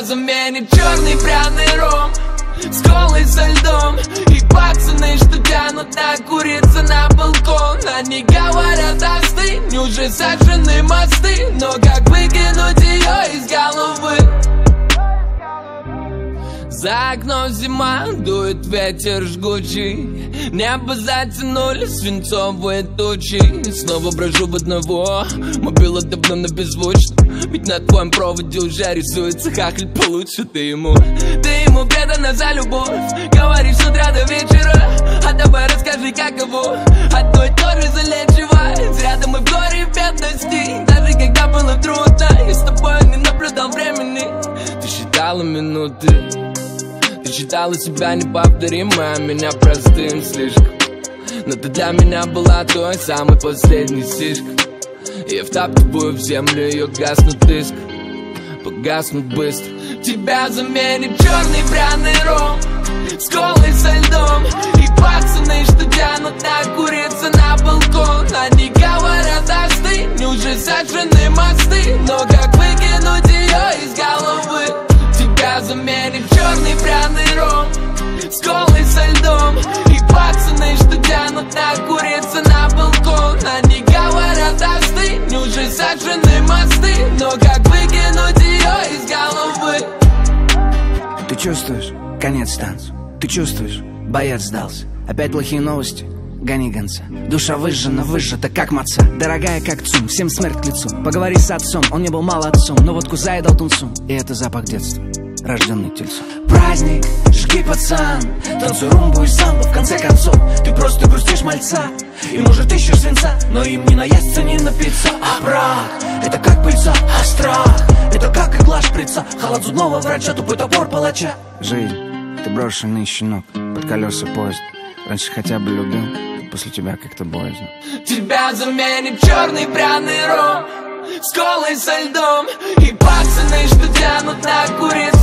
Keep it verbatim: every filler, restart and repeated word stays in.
заменит черный пряный ром с колой со льдом. И пацаны, что тянут на курицы на балкон, они говорят, остынь, уже сожжены мосты. Но как выкинуть ее из головы? За окном зима, дует ветер жгучий, небо затянули свинцовые тучи. Снова брожу в одного, мобила давно на беззвучном, ведь на твоем проводе уже рисуется хахаль получше. Ты ему, ты ему предана за любовь, говоришь с утра до вечера. А давай расскажи, как его одной тоже залечивать. Рядом мы в горе и в бедности, даже когда было трудно, я с тобой не наблюдал времени. Ты считала минуты, ты считала себя неповторимой, а меня простым слишком. Но ты для меня была той самой последней сишкой. Я втаптываю в землю ее гаснут иск, погаснут быстро. Тебя заменит черный пряный ром с колой со льдом. И пацаны, что тянут на курицы на балкон, они говорят, остынь, уже сожжены мосты. Но как выкинуть ее из головы? Тебя заменит черный пряный ром с колой со льдом. И пацаны, что тянут на курицы на балкон, они говорят, остынь, уже сожжены мосты. Но как выкинуть ее из головы? Ты чувствуешь? Конец танцу. Ты чувствуешь? Боец сдался. Опять плохие новости? Гони гонца. Душа выжжена, выжжета, как маца. Дорогая, как цум, всем смерть к лицу. Поговори с отцом, он не был молодцом, но водку заедал тунцом. И это запах детства, рожденный тельцом. Праздник, жги, пацан, танцуй румбу и самбо, в конце концов. Ты просто грустишь мальца, и может ищешь свинца, но им не наесться, не напиться. А брак, это как пыльца, а страх, это как игла шприца, холод зубного врача, тупой топор палача. Жизнь, ты брошенный щенок под колеса поезда. Раньше хотя бы любил, после тебя как-то боязно. Тебя заменит черный пряный ром с колой со льдом. И пацаны, что тянут на куриц